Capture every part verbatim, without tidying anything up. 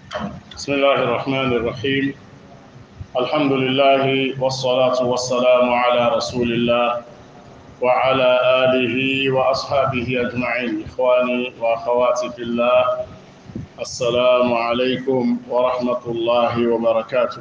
بسم الله الرحمن الرحيم. الحمد لله والصلاة والسلام على رسول الله وعلى آله وأصحابه أجمعين. إخواني وأخواتي في الله، السلام عليكم ورحمة الله وبركاته.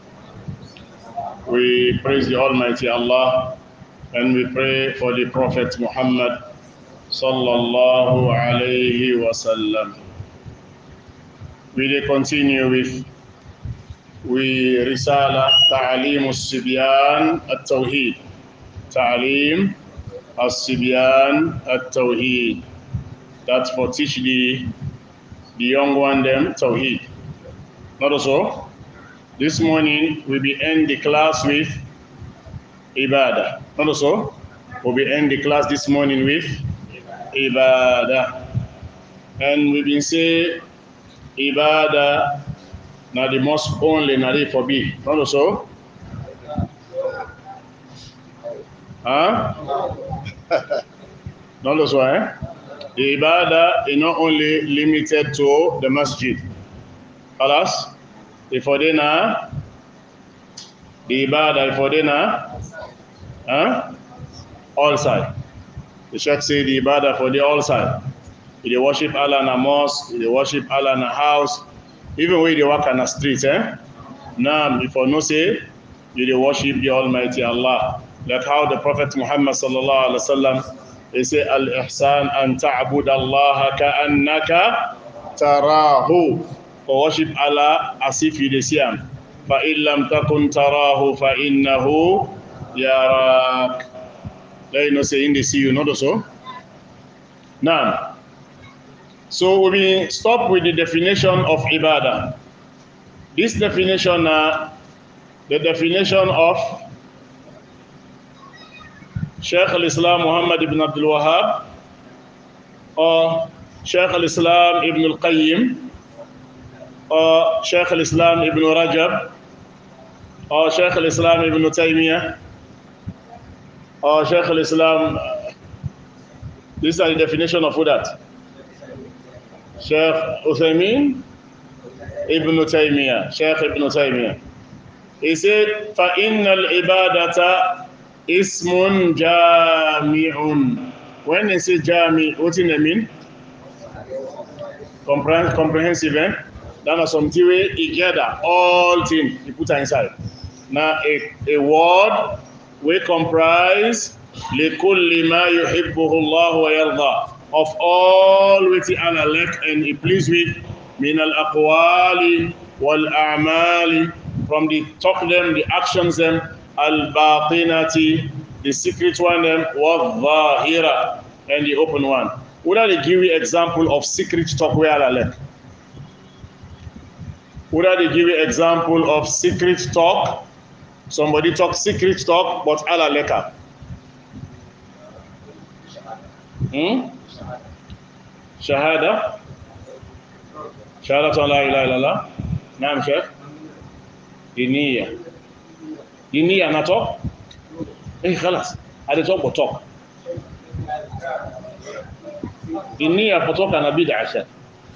We praise the Almighty Allah and we pray for the Prophet Muhammad sallallahu alayhi wa sallam. We will continue with we Risala Ta'alim al-Sibyan al-Tawheed. Ta'alim al-Sibyan al-Tawheed. That's for teach the, the young one them Tawheed. Not also. This morning we will end the class with Ibadah. Not also. We will end the class this morning with Ibadah. And we will say Ibadah na the most only na the forbid. Not also? Huh? Not also, eh? The Ibadah is not only limited to the masjid. Alas, if for dinner, the Ibadah for dinner, huh? All side. The Sheikh say the Ibadah for the all side. If they worship Allah in a mosque, if they worship Allah in a house, even when they walk on the street, eh? Now, if you no say, you they worship the Almighty Allah. Like how the Prophet Muhammad sallallahu alaihi wasallam, he say, "Al-ihsan an ta'bud Allah ka'annaka tarahu." For worship Allah as if you dey see him. Fa in lam takun tarahu fa innahu yarak. Let you know say in the see you, not so. Now, so we stop with the definition of Ibadah. This definition, uh, the definition of Shaykh al-Islam Muhammad ibn Abdul Wahhab or Shaykh al-Islam ibn al-Qayyim or Shaykh al-Islam ibn Rajab or Shaykh al-Islam ibn Taymiyyah or Shaykh al-Islam. These are the definition of that. Shaykh Uthaymeen ibn Taymiyyah, Shaykh ibn Taymiyyah. He said, فَإِنَّ الْعِبَادَةَ ismun jami'un. When they say jami, what does it mean? Comprehend, comprehensive, eh? That is something where he gather all things, he put inside. Now a, a word we comprise لِكُلِّ مَا يُحِبُّهُ اللَّهُ وَيَرْضَى, of all which Allah like and he pleased with, min al-aqwali wal-a'mali, from the talk them, the actions them, al-batinati, the secret one them, wal-zahira, and the open one. Would I give you example of secret talk where Allah like? Would I give you example of secret talk? Somebody talk secret talk, but Allah like her. Hmm? Shahada? Shahada la ilaha illallah. Naam Sheikh. Diniya. Diniya na talk? Eh, khalas. I dey talk but talk. Diniya for talk and bid'ah Sheikh.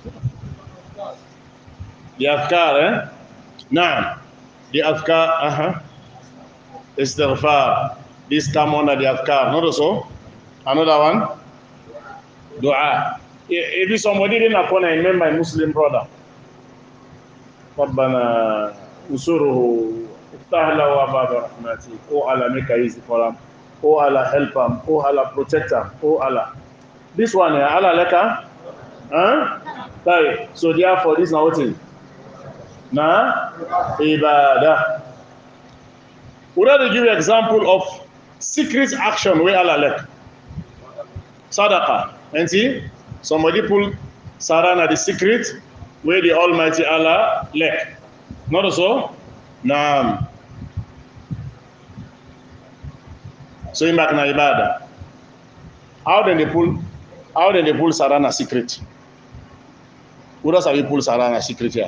The adhkar, eh? Naam. The adhkar, uh-huh. Istighfar. This come under the adhkar. Not so? Another one? Dua. If somebody didn't corner and remember my Muslim brother, ربنا انصره افتح له أبواب رحمتك. Oh Allah, make it easy for him. Oh Allah, help him. Oh Allah, protect him. Oh Allah. This one, Allah leka, huh? So therefore, this is not thing. Nah, Ibadah. Would I give you an example of secret action where Allah leka? Sadaqah. And see, somebody pull Sarana the secret where the Almighty Allah left. Not so? Naam. So in back na Ibadah. How did they pull? How did they pull Sarana secret? Who does have you pull Sarana secret here?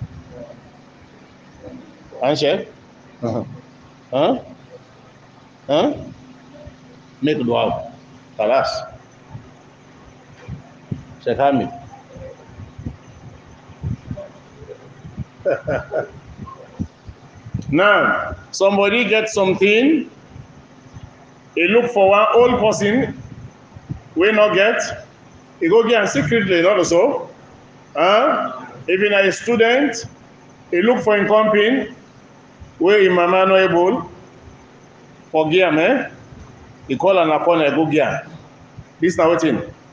Answer? Uh-huh. Huh? Huh? Make dua. Talas. Sheikh Hamid. Now, somebody gets something, he look for one old person, we not get, he go get and secretly, not so. Huh? Even a student, he look for him company, where him mama no able, for gear, man. He call an corner, go gear. This now what in?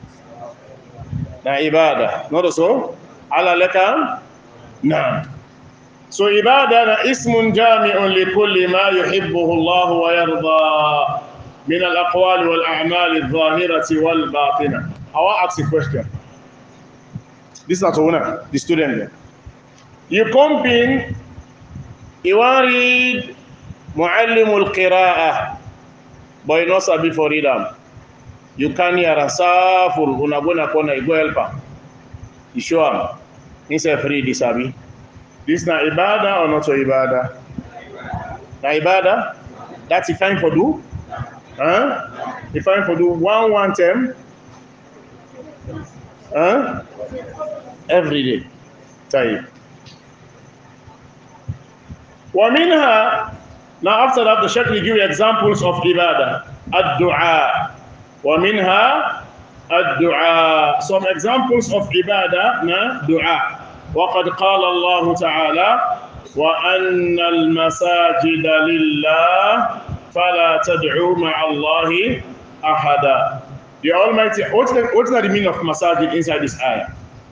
Na ibadah, not so. Ala lekam? Nah. So ibadah na ismun jami'un li kulli ma yuhibbuhu Allah wa yarda min al-aqwal wal a'mal adh-dhahirati wal batina. I want to ask a question. This is not one, the student there. You come in, you want to read Mu'allimul Qira'ah, but you not sabi for read them. You can hear a safur, unagona kona, you go help her. You show him. He say free this sabi. This na ibadah or not so ibadah? Na ibadah? That's if fine for do? Huh? If fine for do one one term? Huh? Every day. Tell you. وَمِنْهَا. Now after that, the Shaykh will give you examples of ibadah. Ad-du'a. وَمِنْهَا ad-du'a. Some examples of ibadah, na du'a. وَقَدْ قَالَ اللَّهُ تَعَالَى وَأَنَّ الْمَسَاجِدَ لِلَّهِ فَلَا تَدْعُوا مَعَ اللَّهِ أَحَدًا. The Almighty, what's the, what's the meaning of masajid inside this ayah?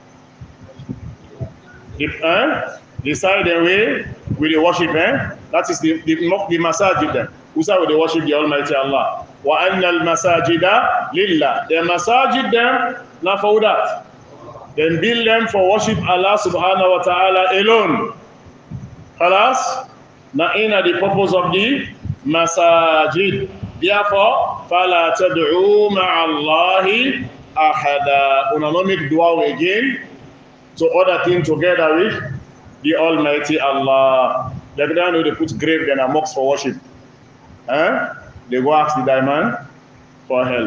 The, uh, the side the way with the worship, eh? That is the, the, the masajid then. Who's how they worship the Almighty Allah? وَأَنَّ الْمَسَاجِدَ لِلَّهِ. The masajid them, not for that. Then build them for worship Allah subhanahu wa ta'ala alone. Halas? Na ina the purpose of the masajid. Therefore, فَلَا تَدْعُوا مَعَ اللَّهِ أَحَدًا. Una not make dua again to other things together with the Almighty Allah. Like that, they put grave and a mosque for worship. Huh? They go ask the diamond for help.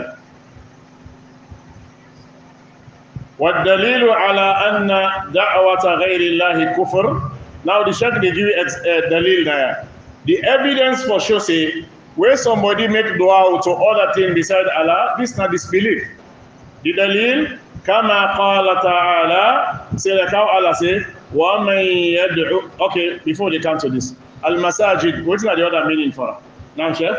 وَالدَّلِيلُ عَلَىٰ أَنَّ دَعْوَةَ غَيْرِ اللَّهِ كُفْرٌ. Now the Shaykh they give you uh, dalil there. The evidence for sure say where somebody make dua to other things beside Allah, this is not disbelief. The dalil, كما قال تعالى, say like how Allah say, وَمَنْ يَدْعُ. Okay, before they come to this, al-masajid, what's not the other meaning for? Now, Chef?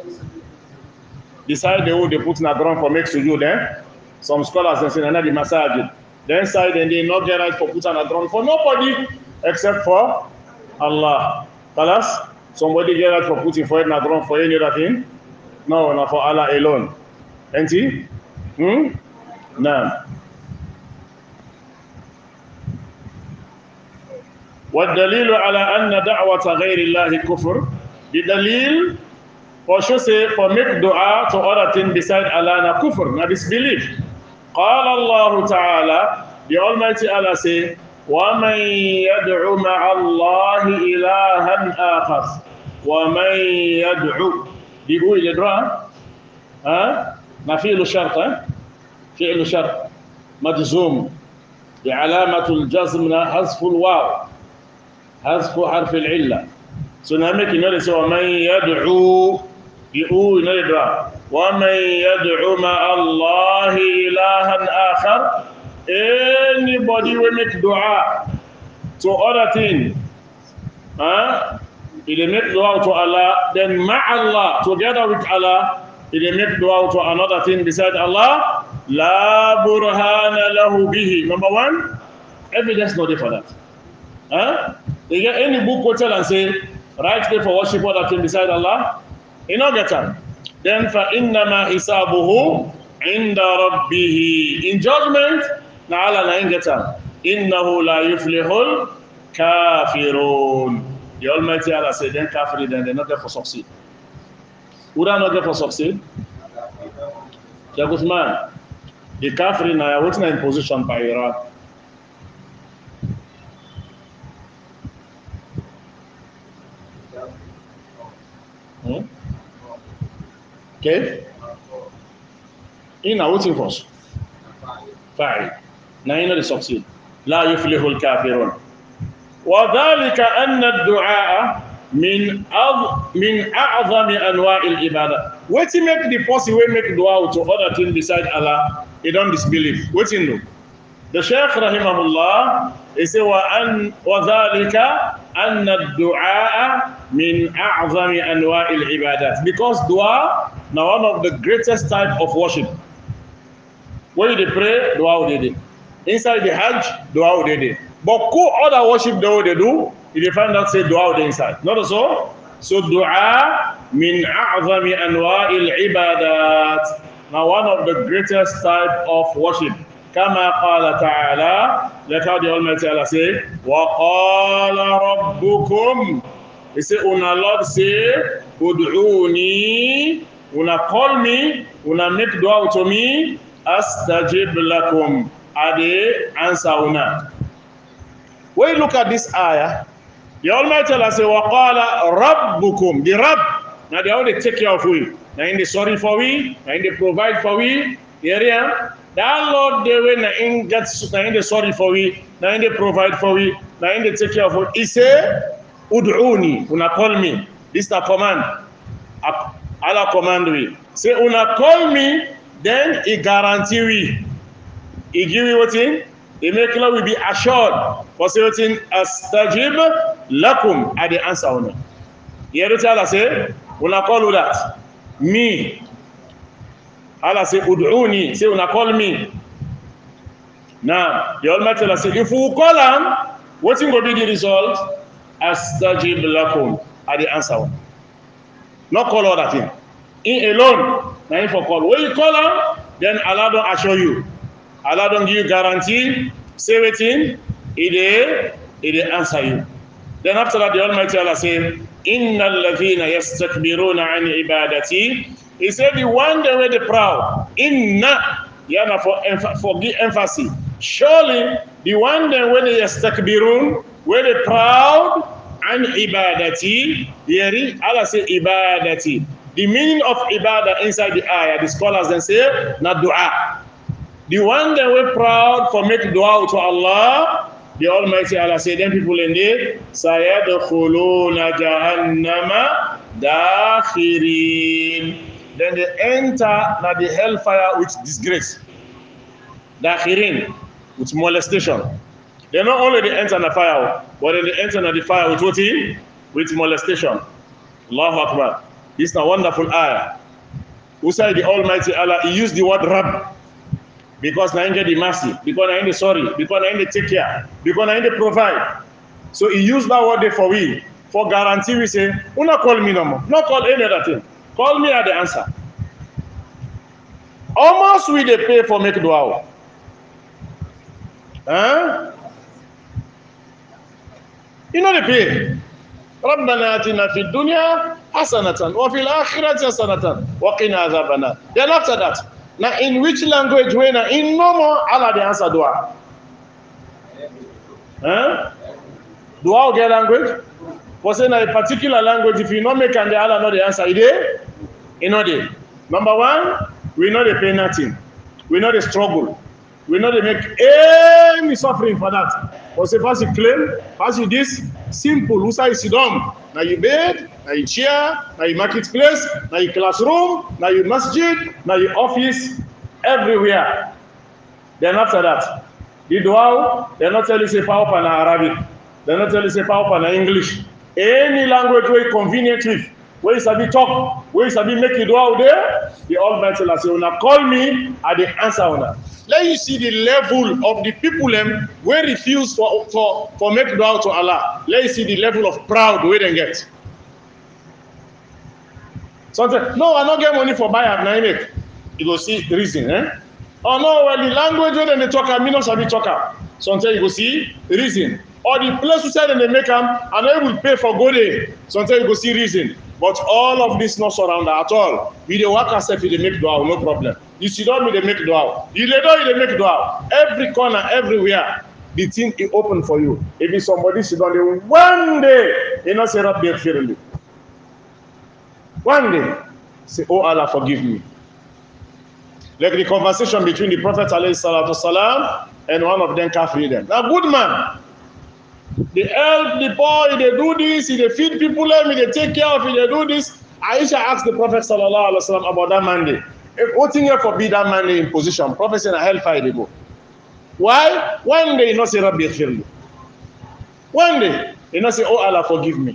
Beside the wood they put in a ground for make sujood, eh? Some scholars they say another the masajid. Then side and they not get right for put on a ground for nobody except for Allah. Kalas? Somebody get right for putting for it in a ground for any other thing? No, not for Allah alone. Ain't he? Hmm? No. والدليل على أن دعوة غير الله كفر. The dalil for sure say for make dua to other things beside Allah na kufr, na disbelief. قال الله تعالى, the Almighty Allah say, وَمَنْ يَدْعُ مَعَ اللَّهِ إِلَهًا آخَرَ. وَمَنْ يَدْعُ. The who is the dua? Huh? Na fi'lu shart, eh? فعل شرط مجزوم بعلامة الجزم حذف الواو حذف حرف العلة. So now make you notice ومن يدعو يقول ندعو ومن يدعو مع الله إلها آخر. Anybody will make dua to other things, huh? If they make dua to Allah, then مع Allah, together with Allah, if they make dua to another thing beside Allah, La burhana lahu bihi. Number one, evidence not there for that. Huh? You get any book go tell and say, right there for worship other thing beside Allah? You know get that. Then فَإِنَّمَا حِسَابُهُ عِنْدَ رَبِّهِ. In judgment, na Allah na get that. إِنَّهُ لَا يُفْلِحُ الْكَافِرُونَ. The Almighty Allah said, then kafir, then they're not there for succeed. Who are not there for succeed? Jagusman. The kafir now what's in position by Iraq. Hmm? Okay. In a waiting for us. Five. Now you know the succeed. La yuflihul kafirun. وذلك أن الدعاء من أظ من أعظم أنواع العبادة. What he make the person will make dua to other things beside Allah, he don't disbelieve. What he know? The Shaykh rahimahullah, he say وأن وذلك أن الدعاء من أعظم أنواع العبادات, because dua now one of the greatest type of worship. When they pray, dua they do. Inside the Hajj, dua they do. But who other worship they they do? You find out say dua they inside. Not so. So dua min a'zami anwa'il ibadat. Now one of the greatest type of worship. Kama qala ta'ala, like how the Almighty Allah say, wa qala rabbukum. He say, una Lord say, ud'uni, una call me, una make dua to me, astajib lakum. Ade answer una. When you look at this ayah, the Almighty Allah say, wa qala rabbukum. The Rabb, now they only take care of we. Now in the sorry for we, now in the provide for we, the area. That Lord, they will now in get now in the sorry for we, now in the provide for we, now in the take care of we. He say, ud'uni, una call me. This is the command. Allah command we. Say, una call me, then he guarantee we. He give you what in? He make love will be assured. For say what in? Astajib lakum. At the answer una. You hear what Allah say? Una call you that. Me. Allah say, ud'uni. Say, una call me. Now, the Almighty Allah say, if we call him, what will be the result? Astajib lakum. At the answer one. Not call all that thing. In alone, now if you call. When you call him, then Allah don't assure you. Allah don't give you guarantee. Say waiting. It will answer you. Then after that, the Almighty Allah say, Innal ladhina yastakbiruna an ibadati. He said the one that were the proud. Inna, yana for for give emphasis. Surely the one that were the yastakbirun, were the proud an ibadati. Here Allah say ibadati. The meaning of ibadah inside the ayah, the scholars then say, not dua. The one that were proud for making dua to Allah, the Almighty Allah say, then people in there, sayadkhuluna jahannama dakhirin. Then they enter na the hellfire with disgrace. Dakhirin, with molestation. They not only they enter the fire, but then they enter the fire with what? With molestation. Allahu Akbar. This is a wonderful ayah. Who said the Almighty Allah, he used the word Rabb. Because now get the mercy, because now the sorry, because now the take care, because now the provide. So he used that word there for we. For guarantee we say, do not call me no more. Not call any other thing. Call me at the answer. Almost we they pay for make dua. Huh? You know they pay. ربنا آتنا في الدنيا حسنة وفي الآخرة حسنة وقنا عذاب النار. Then after that, now in which language when in no more Allah the answer dua. Huh? Dua get language? For saying a particular language, if you not make and the Allah know the answer, it is? You know the number one, we know they pay nothing. We know the struggle. We know they make any suffering for that. But say first you claim, first you this simple. Who say sit down? Now you bed, now you chair, now you marketplace, now you classroom, now you masjid, now you office, everywhere. Then after that, the dua, they not tell you say power in Arabic. They not tell you say power in English. Any language where convenient with, where you sabi talk, where you sabi make you dua there, the Almighty Allah say, "Una call me," at the answer una. Let you see the level of the people them where refuse for for for make dua to Allah. Let you see the level of proud where they get. Sometimes, no, I not get money for buy at nine make. You go see reason, eh? Oh no, well the language where they talk, I mean not sabi talk. Sometimes you go see reason. Or the place who said they make them, and they will pay for go there. Sometimes you go see reason. But all of this not surround at all. We the work ourselves, they make dua, no problem. You see don't they make dua. You lay down, they make dua. Every corner, everywhere, the thing is open for you. If it's somebody sit down there, one day, you know, say Rabbi Firli. One day, say, oh Allah, forgive me. Like the conversation between the Prophet alayhi salatu salam and one of them kafir them. Now, good man. They help the poor, they do this, they feed people, they take care of it, they do this. Aisha asked the Prophet sallallahu alaihi wasallam about that Monday. If what thing forbid that Monday in position, Prophet said, hellfire they go. Why? One day you not say Rabbi Khirli. One day you not say, oh Allah forgive me.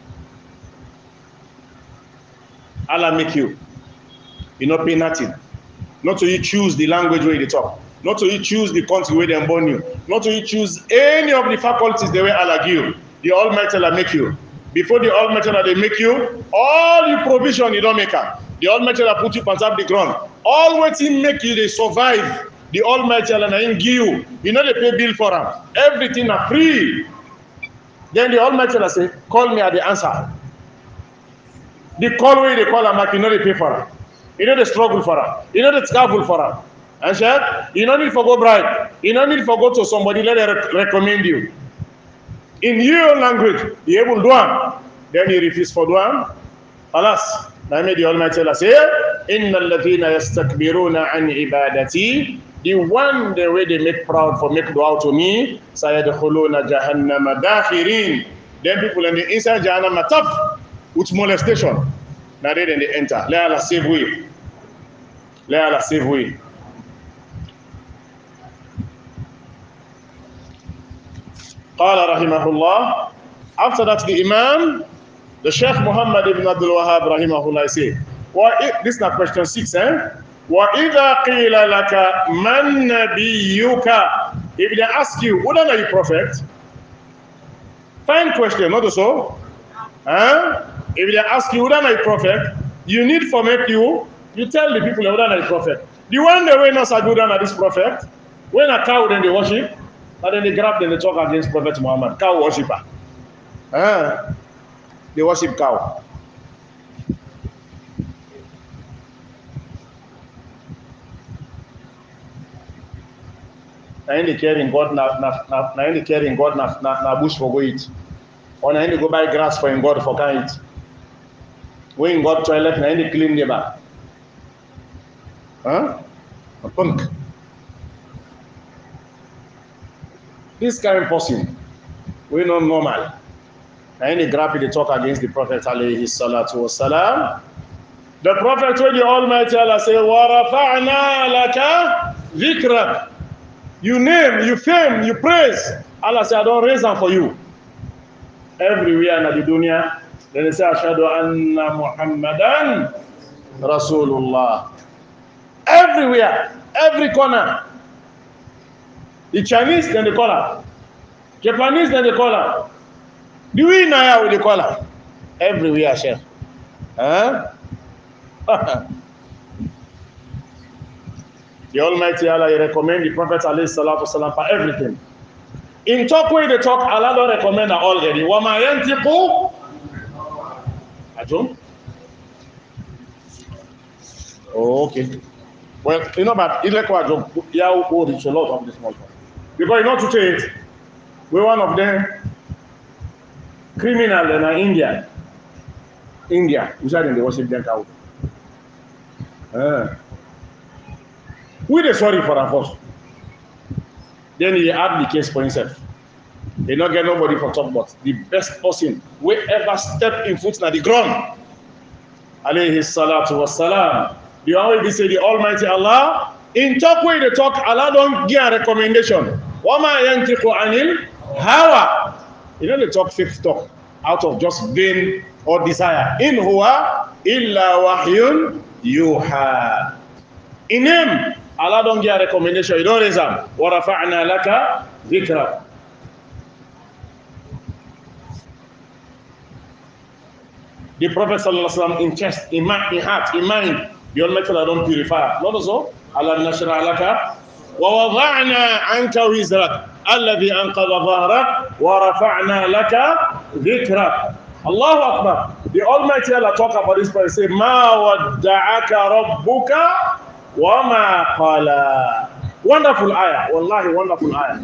Allah make you. You not pay nothing. Not to you choose the language where you talk. Not to you choose the country where they born you. Not to you choose any of the faculties the way Allah give you. The Almighty Allah make you. Before the Almighty Allah they make you, all your provision you don't make up. The Almighty Allah put you on top of the ground. All what He make you they survive. The Almighty Allah na Him give you. You know they pay bill for them. Everything are free. Then the Almighty Allah say, call me at the answer. The call way they call them, you know they pay for them. You know they struggle for them. You know they struggle for them. And said, you don't need to go bribe. You don't need to go to somebody let them recommend you. In your language, you able to do it. Then you refuse for doing. Alas, I made the Almighty Allah say, Inna alladhina yastakbiruna an ibadati. The one the way they make proud for make dua to me, sayadkhuluna jahannama dakhirin. Then people in the inside Jahannam are tough with molestation. Now they then they enter. Let Allah save we. Let Allah save we. قال رحمه الله. After that, the Imam, the Sheikh Muhammad ibn Abdul Wahhab rahimahullah say, well, this is not question six, eh? وَإِذَا قِيلَ لَكَ مَنْ نَبِيُّكَ. If they ask you, who are you prophet? Fine question, not so? Huh? If they ask you, who are you prophet? You need for make you, you tell the people, who are you prophet? The one they way not so good at this prophet, when a cow then they worship, and then they grab them, they talk against Prophet Muhammad. Cow worshipper. Uh, they worship cow. Now in the caring God, na na na na in the caring God, na na na bush for go eat. Or na in the go buy grass for in God for can eat. When in God toilet, na in the clean neighbor. Huh? A punk. This kind of person, we know normal. And he grab it, they talk against the Prophet alayhi salatu wasalam. The Prophet told the Almighty Allah say, وَرَفَعْنَا لَكَ ذِكْرَكَ. You name, you fame, you praise. Allah say, I don't raise them for you. Everywhere in the dunya, then they say, Ashhadu anna Muhammadan Rasulullah. Everywhere, every corner. The Chinese, then they call her. Japanese, then they call her. The we now with the call her. Everywhere, chef. Huh? The Almighty Allah recommend the Prophet alayhi salatu wasalam for everything. In talk way they talk, Allah don't recommend her already. Wama yantiqu Ajum? Oh, okay. Well, you know, but it's like what job, yeah, will reach a lot of this small one. Because you know to say it, we're one of them criminal in India. India, we said in the worship them cow. Uh, we are sorry for our first. Then he had the case for himself. He not get nobody for top, but the best person we ever step in foot na the ground. Alayhi salatu wassalam. The already say the Almighty Allah. In talk way they talk, Allah don't give a recommendation. Wama yantiqu anil hawa. You know they talk fake talk out of just vain or desire. In huwa illa wahyun yuha. In him, Allah don't give a recommendation. You don't raise up. Wa rafa'na laka dhikra. The Prophet sallallahu alaihi wasallam in chest, in mind, in heart, in mind, the Almighty Allah don't purify. Not so. Allah nashra laka wa wada'na anka wizrak alladhi anqadha dhahrak wa rafa'na laka dhikrak. Allahu Akbar. The Almighty Allah talk about this person. Say, ma wadda'aka rabbuka wa ma qala. Wonderful ayah. Wallahi, wonderful ayah.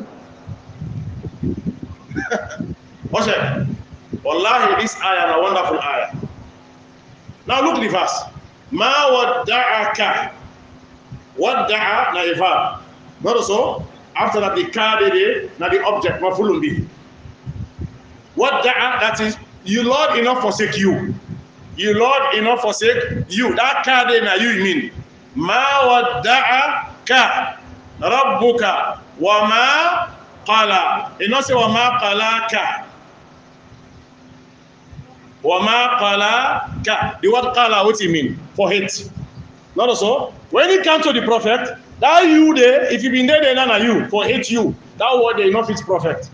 What's that? Wallahi, this ayah is a wonderful ayah. Now look the verse. Ma wadda'aka. Wadda'a na a verb. Not so. After that, the card na the object, mafulun bihi. What da'a, that is, you Lord enough forsake you. You Lord enough forsake you. That ka de na you mean. Ma wadda'aka rabbuka wa ma qala. You not say wa ma qalaka. Wa ma qalaka. The word qala, what it mean? For hate. Not so. When it comes to the prophet, that you there, if you been there, then none of you, for hate you. That word they not fit prophet.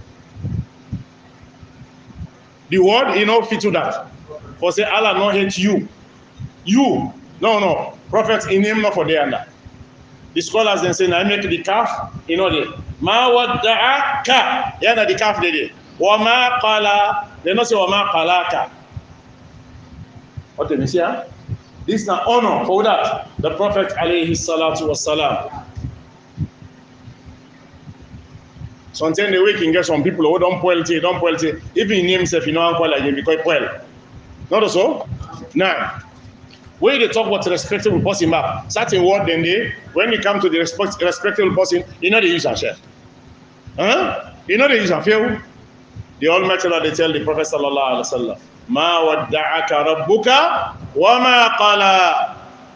The word you know fit to that. For say Allah not hate you. You. No, no. Prophet in him not for the under. The scholars then say, I make the calf, you know the ma wadda'aka. Yeah, the calf they did. Wa ma qala. They not say wa ma qalaka. What do you see? This is an honor for that. The Prophet alayhi salatu wassalam. Sometimes the way can get some people who don't spoil tea, don't spoil tea. Even in himself, you know, spoil again because spoil. Not so. Now, when they talk about respectable person, back certain word, then they when you come to the respect, respectable person, you know they use a share. Huh? You know they use a few. The Almighty Allah they tell the Prophet sallallahu alaihi wasallam, "Ma wadda'aka rabbuka wa ma qala."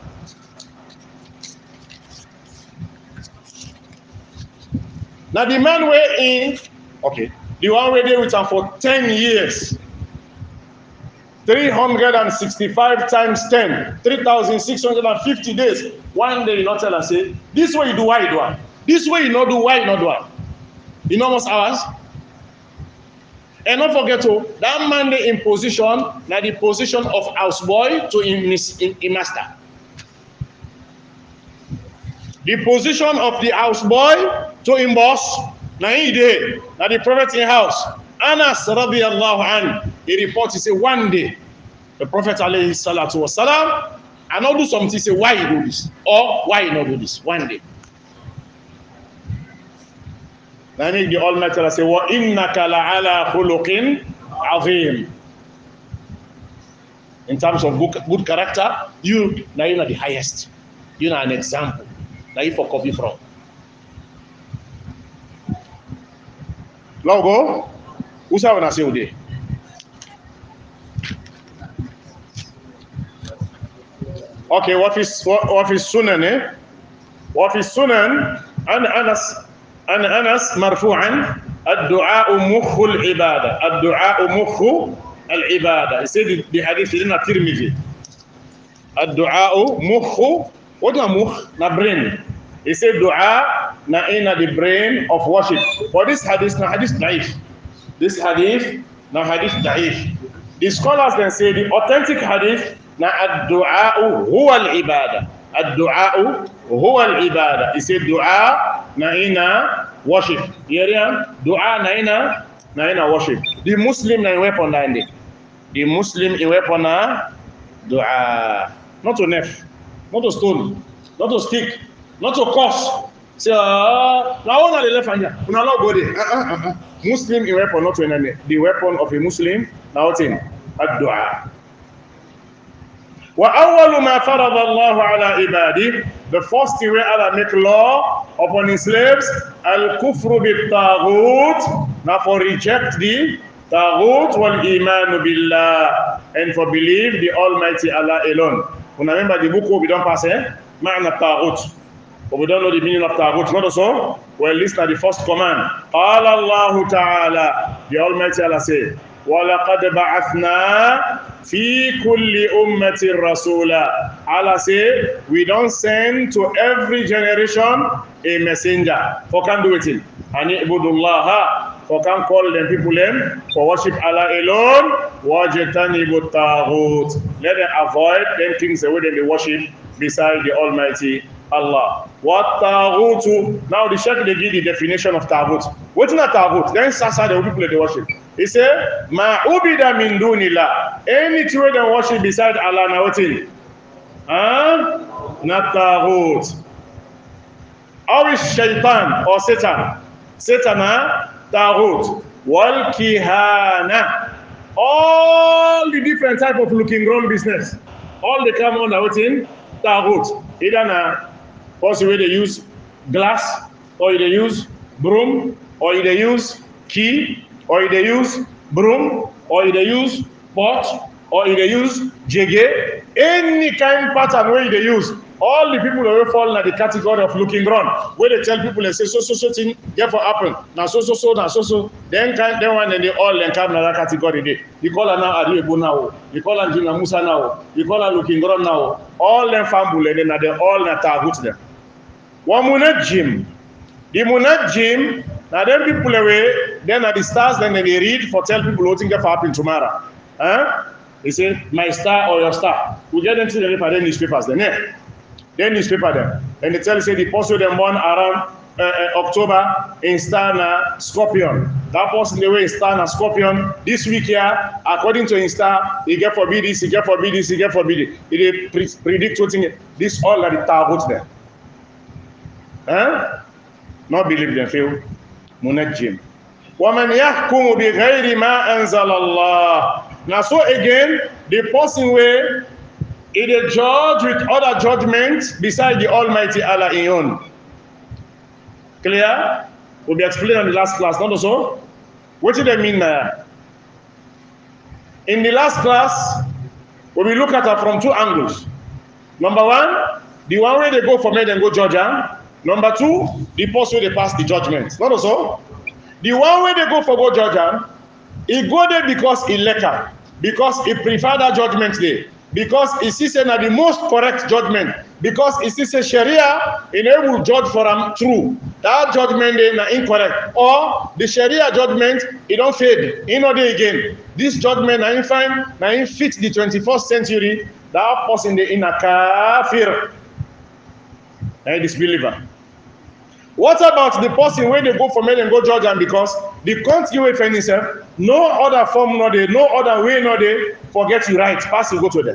Now the man were in, okay, the one were there with him for ten years. three hundred sixty-five times ten, three thousand six hundred fifty days. One day you not tell and say, this way you do, why you do it? This way you not do, why you not do it? You know almost hours? And don't forget to, that man in position, now the position of houseboy to in master. The position of the houseboy to him boss, now he did, now the prophet in house. Anas radiyallahu anhu, he reports, he say one day, the Prophet alayhi salatu wasalam, I not do something, say why you do this, or why you not do this, one day. Then the Almighty Allah say, wa innaka la'ala khuluqin azim. In terms of good, good character, you, now you're not the highest. You're not an example. Now you for copy from. Now go. Who's having a say today? Okay, what is what, what is sunan? Eh? What is sunan? An Anas, an Anas marfu'an. الدعاء مخ العبادة. الدعاء مخ العبادة. He said the, the hadith in At-Tirmidhi. الدعاء مخ. What is mukh? Na brain. He said dua na ina the brain of worship. But this hadith na hadith daif. This hadith na hadith daif. The scholars then say the authentic hadith na ad-du'a huwa al-ibada. Ad-du'a huwa al-ibada. He said dua na ina worship. Here dua na ina na ina worship. The Muslim na weapon na inde. The Muslim in weapon na dua. Not to nef, not to stone, not to stick, not to curse. Say, ah, now on the left hand, una not go there. Uh, uh, uh. Muslim in weapon, not to enemy. The weapon of a Muslim, now thing, ad-du'a. Wa awwalu ma farada Allah ala ibadi. The first thing where Allah make law upon his slaves, al-kufru bit-taghut. Now for reject the taghut wal iman billah, and for believe the Almighty Allah alone. Remember the book we don't pass, eh? Ma'na taghut. But we don't know the meaning of taghut. Not so? Well, listen to the first command. Qala Allah Ta'ala. The Almighty Allah say, وَلَقَدْ بَعَثْنَا فِي كُلِّ أُمَّةٍ رَسُولًا. Allah say, we don't send to every generation a messenger. For can do it in. And ibudullah. For can call them people them. For worship Allah alone. وَجَتَنِبُ الطَّاغُوتِ. Let them avoid them things the way they worship beside the Almighty Allah. What taghut? Now the Sheikh they give the definition of taghut. What's not taghut? Then Sasa the people they worship. He said, Ma ubida min dunillah. Any way they worship beside Allah now what in? Huh? Not taghut. Or is shaitan or Satan? Satan, taghut. Wal kihana. All the different type of looking wrong business. All they come on what in? Taghut. Either na first way they use glass, or they use broom, or they use key, or they use broom, or if they use pot, or if they use jege, any kind pattern where they use, all the people wey fall in the category of looking run, where they tell people they say so so so thing get for happen, now so so so now so so, then kind then one then they all then come in that category dey. You call her now Ariebo now, you call her Jina Musa now, you call her looking run now, all them fambule then they all na tagut them. One munajim, the munajim, now them people away, then at the stars then they read for tell people what thing get for happen tomorrow. Huh? They say, my star or your star. We get them to the paper, then newspapers, then yeah. Then newspaper them. And they tell you, say, the person them born around uh, uh, October in star na Scorpion. That person the way in star na Scorpion. This week here, according to his star, he get forbid this, he get forbid this, he get forbid it. He pre predict what thing. This all that the target them. Huh? Not believe them, feel. Munajim. وَمَنْ يَحْكُمُ بِغَيْرِ مَا أَنزَلَ اللَّهِ. Now so again, the person where it is judge with other judgments beside the Almighty Allah in own. Clear? We'll be explaining in the last class, not so? What do they mean now? In the last class, we will look at it from two angles. Number one, the one where they go for me and go judge. Huh? Number two, the person where they pass the judgment. Not so? The one where they go for go judge, huh? He go there because he letter, because he prefer that judgment there, because he sees say na the most correct judgment, because he sees say Sharia he will judge for him true. That judgment there na incorrect, or the Sharia judgment it don't fade, he no dey again. This judgment na in fine, na in fit the twenty-first century. That person dey in a kafir, a disbeliever. What about the person where they go for men and go judge and because the country way find himself, no other form no dey, no other way no dey, forget you right, pass you go to them.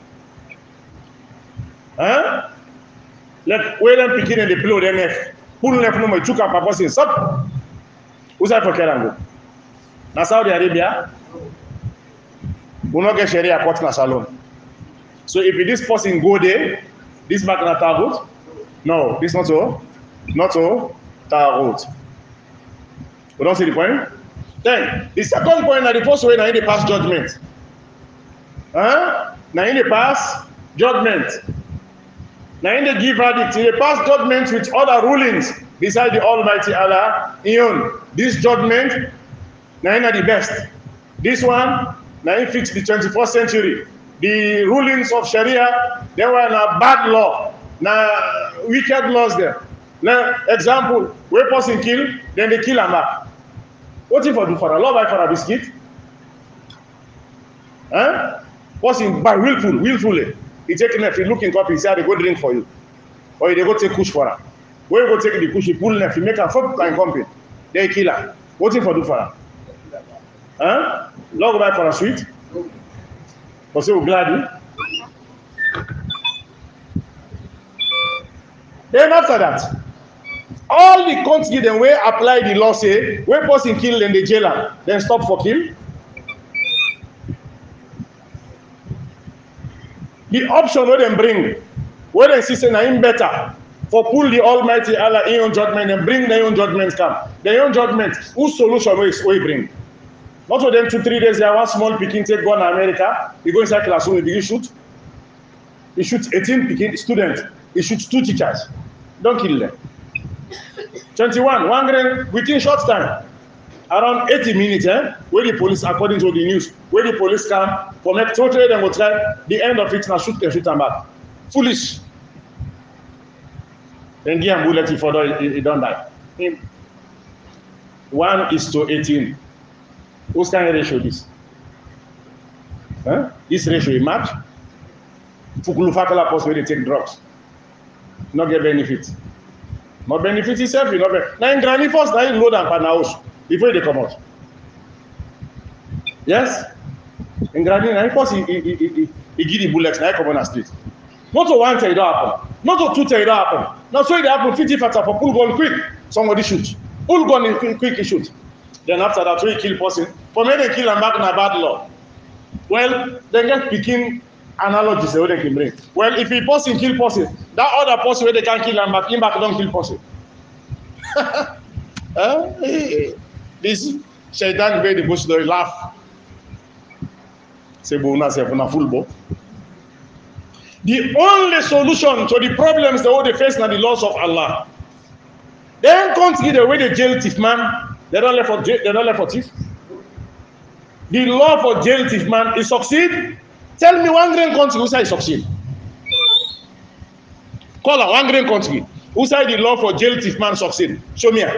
Huh? Let where them picking and they blow them left, pull left no more, took up a person, stop. Who's that for Kerango? Na Saudi Arabia, we not get Sharia court na salon. So if this person go there, this back na tagut, no, this not so. Not so, Tarot. We don't see the point? Then, the second point is the first way, now in the pass judgment. Huh? Now in the pass judgment. Now in the give verdict, in the pass judgment with other rulings beside the Almighty Allah. In this judgment, now in the best. This one, now in fits the twenty-first century. The rulings of Sharia, they were a bad law. Now, wicked laws there. Now, example, where person kill, then they kill him back. What if I do for a law by for a biscuit? Huh? Person by willful, willfully. He take him, if he look in cup, he say, they go drink for you. Or they go take kush for her. Where you go take the kush, he pull him, he make a fuck and company. They kill her. What if I do for her? Huh? Law go by for a sweet? Or say, we're glad. Then after that, all the country then wey apply the law say when person kill then they jail am, then stop for kill. The option wey dem bring, wey dem see say na him better for pull the Almighty Allah in own judgment and bring their own judgment come. Their own judgment, whose solution wey wey bring? Not for them two three days there one small pikin take gun in America, he go inside classroom, he begin shoot. He shoot eighteen pikin students, he shoot two teachers. Don't kill them. twenty-one, one grand within short time, around eighty minutes, eh, where the police, according to the news, where the police come, connect totally, then go try, the end of it, now shoot them, shoot them back. Foolish. Then give him bullet for that, he, he don't die. Him. one is to eighteen. Whose kind of ratio this? Huh? This ratio is match. Fukulufakala post where they take drugs. Not get benefit. Not benefit itself, you know. Now in granny first, now you load and pan house before they come out. Yes? In granny, now first he, he, he, he, he give the bullets, now he come on the street. Not to one tell it happen. Not to two tell it happen. Now so it happen, fifty fatter for pull gun quick, somebody shoot. Pull gun in quick, quick he shoot. Then after that, we kill person. For me, they kill and back in a bad law. Well, they get picking analogies the way they can bring. Well, if a person kill person, that other person where they can kill and back, him back don't kill person. uh, hey, this Shaitan made the bush to laugh. Say, "Bona say, "Bona full bo." The only solution to the problems that they face now the laws of Allah. Then can't get away the jail thief man. They don't left for jail, they don't left for thief. The law for jail thief man is succeed. Tell me one green country who say succeed. Call her one green country who say the law for jail thief man succeed. Show me.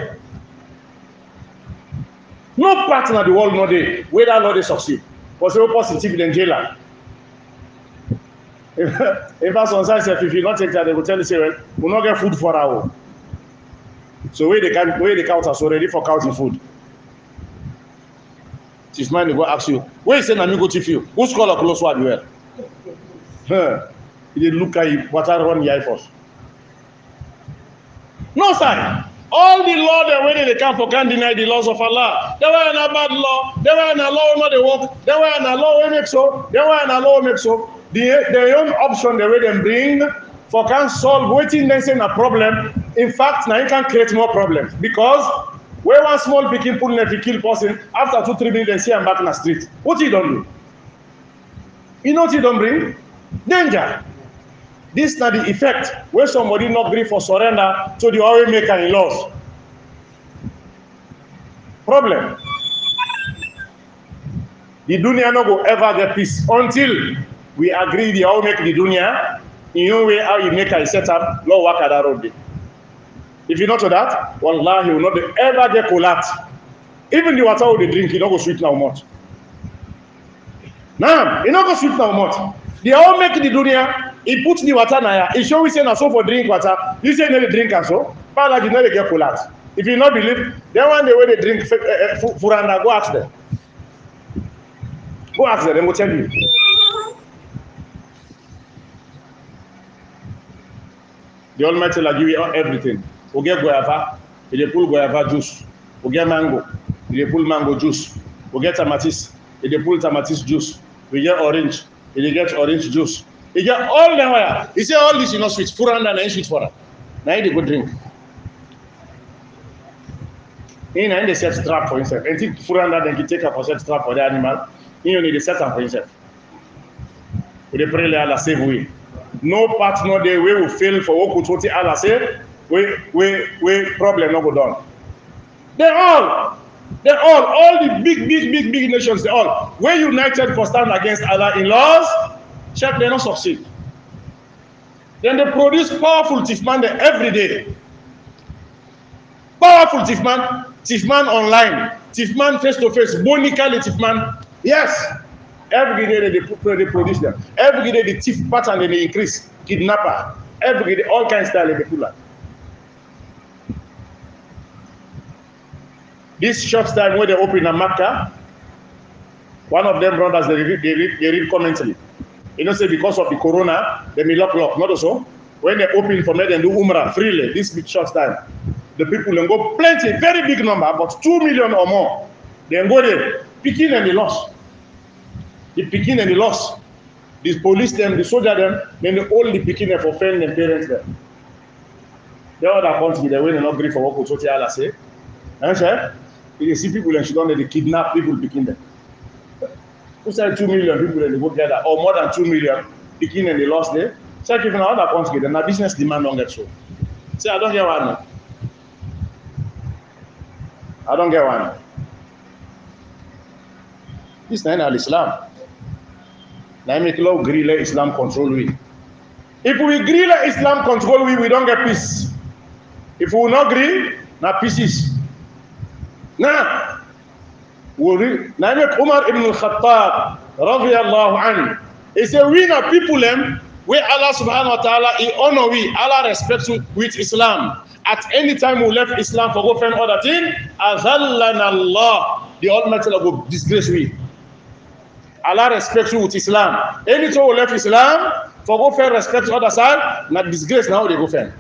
No partner in the world no day where that law they succeed. Because no person thief in jailer. If that's on side, if you not take that, they will tell you, say, well, we'll not get food for our. So where they can, where the counters already for counting food. Chief man, they go ask you, where is saying I'm go chief you? Who's called a close one you well? Huh? They look at you, what are one year for? No, sir. All the law that when they come for can deny the laws of Allah. They were in a bad law. They were in a law not the work. They were in a law make so. They were in a law make so. The their own option the way they bring for can solve waiting then saying a problem. In fact, now you can create more problems because where one small picking pull if you kill person after two three minutes they see I'm back in the street. What you don't do? You know what you don't bring? Danger. This is not the effect where somebody not agree for surrender to the oil maker in laws. Problem. The dunya no go ever get peace until we agree the how make the dunya in your way how you make a set up law work at that road. If you not to that, wallahi you will not ever get collapse. Even the water they drink, you don't go sweet now much. Nah, you not go sweet now much. The how make the dunya, he put the water na he show we say na so for drink water. You say no dey drink and so, but like you know they get collapse. If you not believe, then one day when they drink uh, uh, furanda, go ask them. Go ask them, they will tell you. The Almighty will give you everything. We get guava, we pull guava juice. We get mango, we pull mango juice. We get tomatis, we pull tomatis juice. We get orange, we get orange juice. We get all the way. He say all this is not sweet. Furanda na sweet for her. Now they go drink. In and they set trap for himself. And think Furanda then he take up for set trap for the animal. He only they set up for himself. We dey pray Allah save we. No partner there we will fail for what could Allah say. We we we problem not go down. They all, they all, all the big, big, big, big nations, they all we're united for stand against Allah in laws. Check they not succeed. Then they produce powerful thief man there every day. Powerful thief man, thief man online, thief man face to face, bonically thief man. Yes. Every day they, they produce them. Every day the thief pattern they increase. Kidnapper. Every day all kinds of style they pull out. This short time when they open a Makkah, one of them brothers they read, they read, they read commentary. You know, say because of the corona, they may lock lock. Not also. When they open for me, they do Umrah freely. This big short time, the people then go plenty, very big number, about two million or more. They go there, picking and they lost. The picking and the loss. The police them, the soldier them, then they all the picking them for friends and parents them. They all that country, they win and not agree for what Kosote Allah say. And say, you see people and she don't let they kidnap people picking them. Who said two million people and they go together, or more than two million picking and they lost there? Check if in other country, then our business demand don't get so. Say, I don't get one. I don't get one. This is not Islam. Now make law grille Islam control we. If we grille Islam control we, we don't get peace. If we will not agree, now peace. Now, we now make Umar ibn al-Khattab radiyallahu anhu. He said, we are people them where Allah subhanahu wa ta'ala he honor we, Allah respects with Islam. At any time we left Islam for go find other thing, azallana Allah, the Almighty will disgrace we. Allah respects you with Islam. Anytime we left Islam, for go fair respect to other side, not disgrace now they go fair.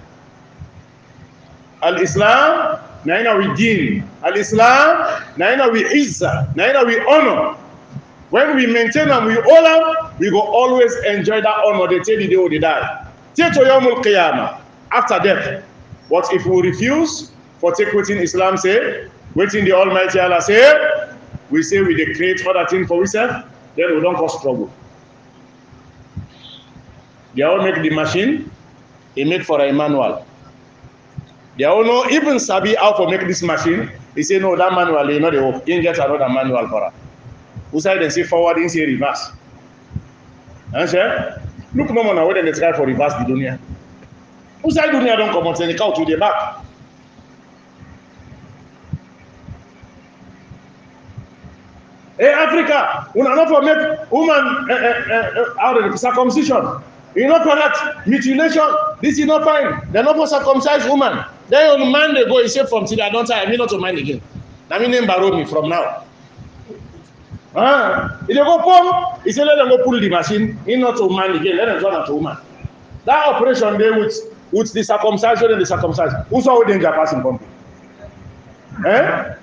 Al-Islam, now we deen. Al-Islam, now we izza, now we honor. When we maintain and we honor, we go always enjoy that honor. They tell the day they die. Till to Yawmul Qiyamah, after death. But if we refuse, for take waiting Islam say, waiting the Almighty Allah say, we say we dey create other things for ourselves, then we don't cause trouble. They all make the machine, he make for a manual. They all know, even sabi how to make this machine, he say no, that manual, you know, they work. He get another manual for her. Who say they say forward, he say reverse. And say, look no more now when they try for reverse the dunya. Who say dunya don't come out, send the cow to the back. Hey Africa, we are not for make woman uh, uh, uh, out of the circumcision. You not correct mutilation. This is not fine. They're not for circumcised woman. Then on man they go, he say from today I don't I mean not to mind again. Now me name borrow me from now. Ah, if they go pull, he say let them go pull the machine. He not to man again. Let them turn to woman. That operation there with with the circumcision and the circumcised. Who saw what danger passing pump? Eh?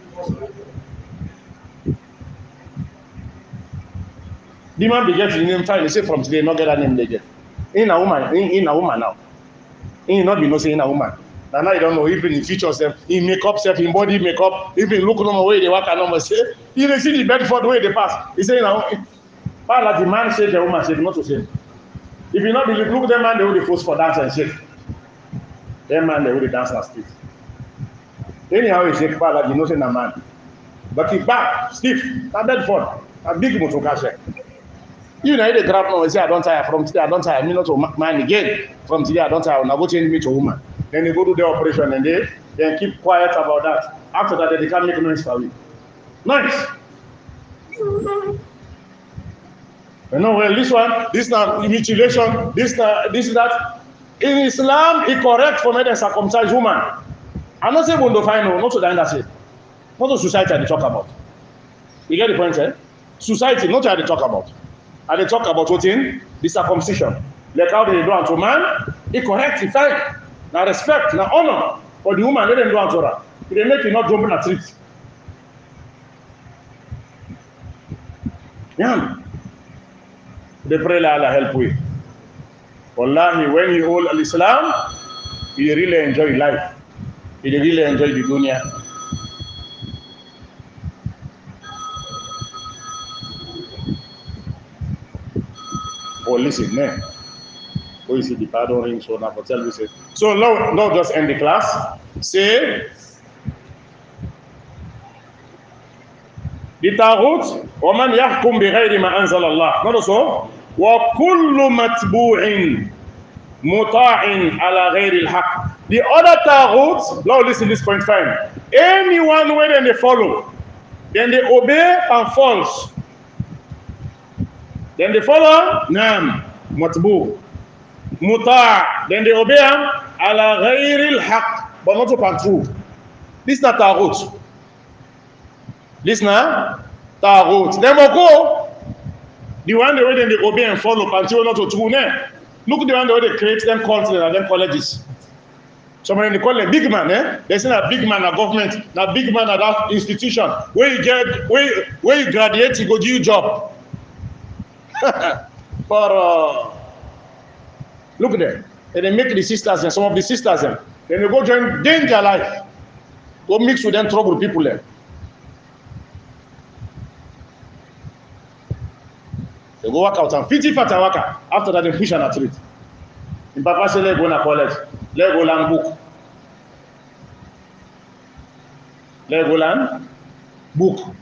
The man be getting name fine. He say from today not get that name again. In a woman, in, in a woman now. He not be no say in a woman. And now you don't know even in features them, in makeup self, in body makeup, even look no way they work and number say. You dey see the Bedford way they pass. He say in a woman. Part like the man say the woman say not to say. If you not believe, look them man they will force for dance and shake. Them man they will dance on street. Anyhow he shake part like you know say na man. But he back stiff. Na Bedford. A big motor shake. You know, they grab now and say, I don't tire. From today, I don't tire. I mean, not to man again. From today, I don't tire. Now go change me to woman. Then they go do the operation and they then keep quiet about that. After that, they can't make noise for you. Nice. You know, well, this one, this now mutilation, this now, this that. In Islam, it's correct for men to circumcise woman. I'm not saying we don't find no, not to the end that's it. Not to society they talk about. You get the point, eh? Society, not what they talk about. And they talk about what in the circumcision. Like how they do unto man, it correct, it fine. Now respect, now honor for the woman, let them do unto her. They make you not jump in a treat. Yeah. They pray that Allah help we. Wallahi, when you hold Islam, you really enjoy life. You really enjoy the dunya. Oh, listen, man. Oh, you see the pardon ring, so now for tell me, say. So now, now just end the class. Say, the Taghut, وَمَنْ يَحْكُمْ بِغَيْرِ مَا أَنزَلَ اللَّهِ. Not so. وَكُلُّ مَتْبُوعٍ مُطَاعٍ عَلَى غَيْرِ الْحَقِّ. The other Taghut, now listen this point fine. Anyone where they follow, then they obey and false. Then they follow, Nam, Matbu, Muta, then they obey him, ala ghayril haq, but not upon truth. This is not Taghut. This is not Taghut. Then we go, the one the way they obey and follow, until not to true. Look the one the way they create them cults and them colleges. Somebody they call a big man, eh? They say a big man, a government, a big man at that institution. Where you get, where, where you graduate, you go do your job. For uh, look there, and they make the sisters and some of the sisters them. Then they go join danger life. Go mix with them trouble people there. They go work out and fifty fat and work out. After that they push and treat. In Papa say let go na college, let go learn book. Let go learn book.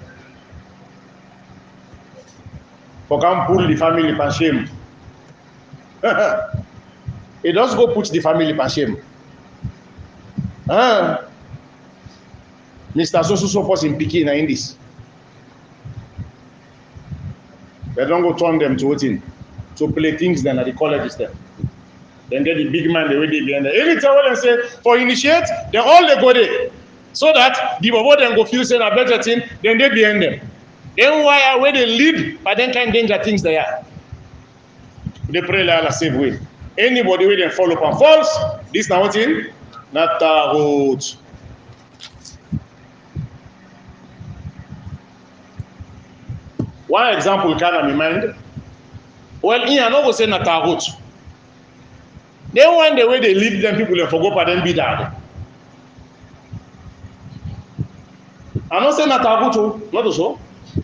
For can pull the family pan shame. It does go put the family pan shame. Ah. Mister So so so person picking in this. They don't go turn them to waiting to play things then at the colleges then. Then get the big man the way they be in there. Anytime when they say for initiate, then all they go there. So that the bobo then go feel say a better thing, then they be in them. Then why are where they lead, but then kind danger things they are. They pray like Allah save way. Anybody where they follow up and false, this now what in? Not Taghut. One example can I mind? Well, here I no go say not Taghut. Then one the way they lead them people and forgot but then be that. I'm not saying that Tabuto, not so.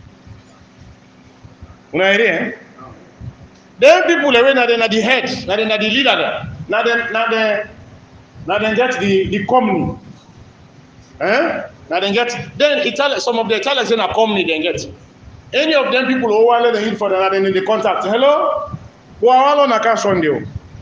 Una hear? Then people away na the na the head, na the na the leader there. Na the na the na then get the the company. Eh? Now then get then Italian some of the Italians in a company then get. Any of them people who want to hit for the then in the contact. Hello? Who are all on account Sunday?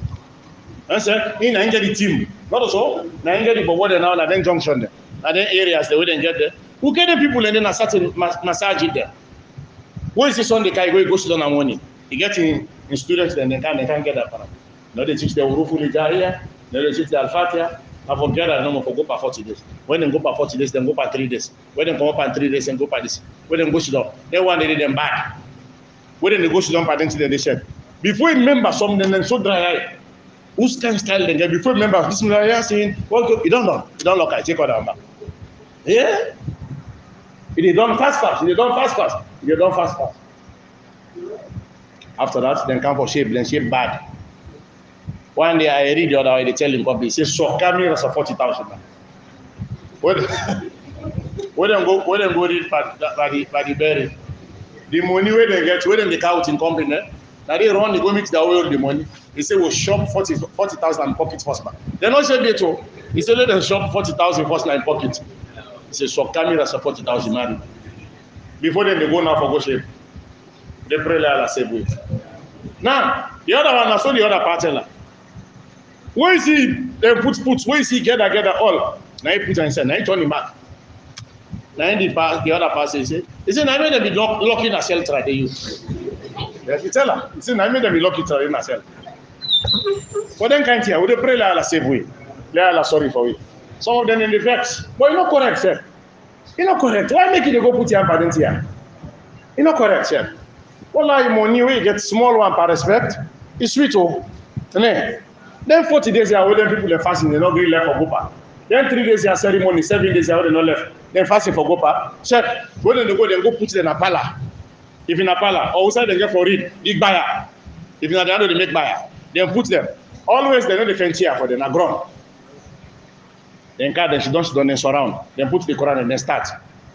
I say in I get the team. Not so. Now get the but what now na then junction there. Na then areas they wouldn't get there. Who get the people and then a certain massage it there. Who is the Sunday guy go go sit down and morning? You get in, in students then they can't they can't get that para. Now they teach the Urufu Lijaya, now they teach the Al-Fatiha. I forget that no more for go for forty days. When they go for forty days, then go for three days. When they come up and three days, then go for this. When they go sit down, then one day them back. When they go sit down, then they said. Before you remember something, then so dry eye. Who's kind of style then get before you remember this Malaya saying, well, you don't know, you don't look at take all that back. Yeah. If they don't fast fast, if they don't fast fast, if they don't fast fast. After that, then come for shape, then shape bad. One day I read the other way, they tell him public, say, so cameras are forty thousand. When them go, when them go read by the, by the berry, the money where they get, where them they count in company, now they run, they go mix the oil with the money. They say, we'll shop forty thousand pocket first man. They don't say that too. He said, let them shop forty thousand first line pocket. He says, so cameras are forty thousand man. Before then, they go now for go shape. They pray like a save weight. Now, the other one, I saw the other partner. Where is he? They put put. Where is he? Gather gather all. Now he put inside. Now he turn him back. Now in the past, the other person say, he said, "I made them be lock, locking a cell try they use." Yes, he tell her. He said, "I made them be locking try in a cell." But then can't hear. Would they pray like a save way? Like a sorry for it. Some of them in the vex. But you not correct, sir. You not correct. Why make it they go put your hand here? You not correct, sir. Well, like money where you get small one per respect. It's sweet oh. Then forty days here, when people are fasting, they're not going left for Gopa. Then three days here ceremony, seven days here, they're not left. Then fasting for Gopa. Check. When they go, they go put it in a pala. If in a pala, or outside they get for it, big buyer. If in the other they make buyer, then put them. Always they know the fence here for them, a ground. Then car, then she don't, she don't then surround. Then put the Quran and then start.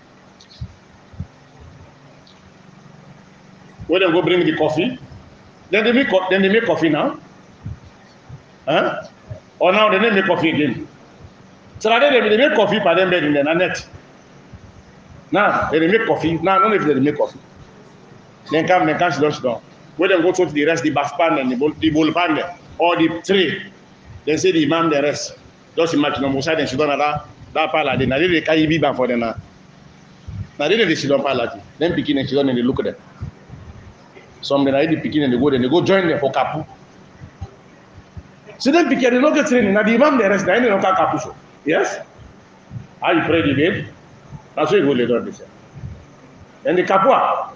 When they go bring the coffee, then they make, then they make coffee now. Huh? Or now they don't make coffee again. So they, they make coffee for them bed in the net. Now they make coffee. Now none of them make coffee. Then come, then come, she don't sit down. When they go to the rest, the bath pan and the bowl, the bowl pan or the tray, they say the imam the rest. Just imagine on side and she don't that that pala. Then they they carry biba for them now. Now they they sit down pala. Then picking and she don't and they look at them. Some they are the picking and they go then they go join them for kapu. So then pick they don't get training. Now the imam the rest, they don't kapu. Yes? How you pray the bed? That's why you go later this year. And the kapua.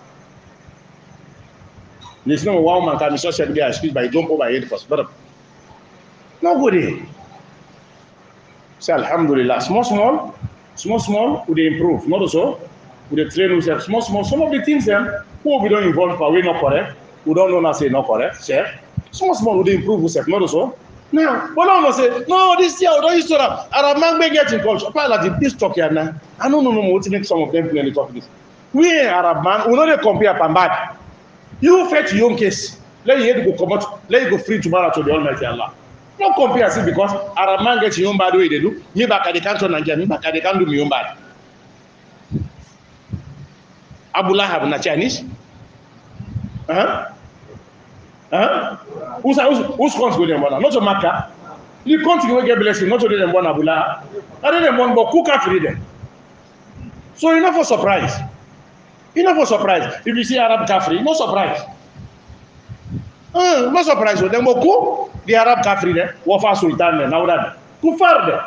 There's no one man can be social media speech by jump over head first. But nobody. Say alhamdulillah. Small, small, small, small, would they improve? Not so. Would they train themselves? Small, small. Some of the things them who we don't involve for we not correct. We don't know now say not correct. Share. Small, small, would they improve themselves? Not so. Now, but I want to say, no, this year, don't use to that. Arab man may get in culture. Apart like this talk here now. I don't know what to make some of them clearly talk this. We Arab man, we don't compare Pambad. You fetch your own case. Let you go come out, let you go free tomorrow to the Almighty Allah. Don't compare see because Arab man gets your own bad way they do. Me back at the country Nigeria, me back at the can do me own bad. Abu Lahab na Chinese. Uh-huh. Huh? Who's who's who's comes with them one? Not to Makkah. The country will get blessing, not to them one Abu Lahab. I don't them one, but who can't read them? So you're not for surprise. You're not for surprise. If you see Arab Kafri, no surprise. Uh, no surprise with them. But who? The Arab Kafri there, Wafa Sultan there, now that. Kufar there.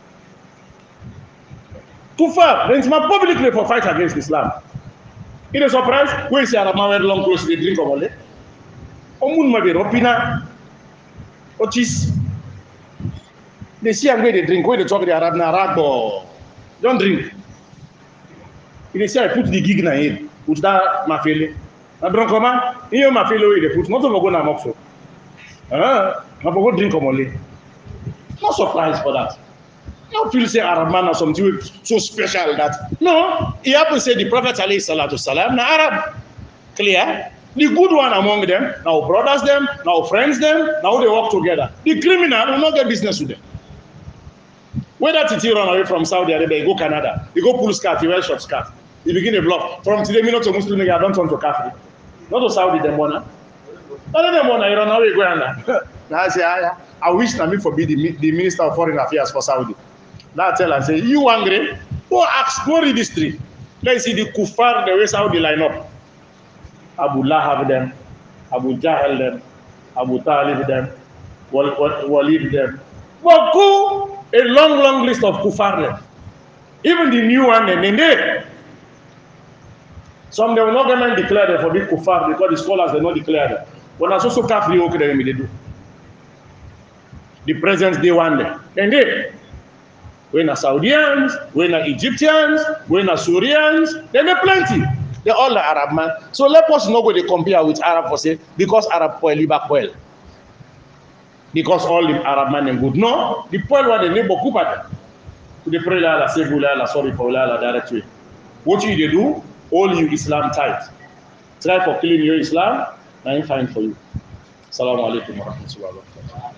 Kufar. Then it's my publicly for fight against Islam. In a surprise, where is Arab man wear long clothes, they drink over there? Omun ma be ropina otis they see am wey dey drink wey dey talk the Arab na Arab don't drink if they say I put the gig na head put that mafele na drunk man iyo mafele wey dey put not to go na mokso ah na go drink omole no surprise for that Not feel say Arab man or something so special that no. He happen say the Prophet alayhi salatu salam na Arab. Clear? The good one among them, now brothers them, now friends them, now they work together. The criminal will not get business with them. Whether Titi run away from Saudi Arabia, he go Canada, he go pull scarf, he wear short scarf. He begin a block. From today, me not to Muslim, I don't turn to Catholic. Not to Saudi them wanna. Not them wanna, he run away, go under. I say, I, I wish Nami for be the, the Minister of Foreign Affairs for Saudi. Now I tell her, say, you angry? Go ask, go read history. Let's see the kuffar, the way Saudi line up. Abu Lahab them, Abu Jahl them, Abu Talib them, Wal, Wal, Walid them. But go a long, long list of kuffar them. Even the new one, then they. Some they will not get declare them for big kuffar because the scholars they not declare them. But that's also kafri okay them they do. The present day one day. Then they. When are Saudians, when are Egyptians, when are Syrians, then they plenty. They all are Arab man. So let us not go to compare with Arab for say because Arab poil live back well. Because all the Arab man are good. No, the poil one they neighbor couple. To the pray la save la sorry for la direct way. What you they do? All you Islam tight. Try for killing your Islam, and fine for you. Assalamu alaikum wa rahmatullahi wa barakatuh.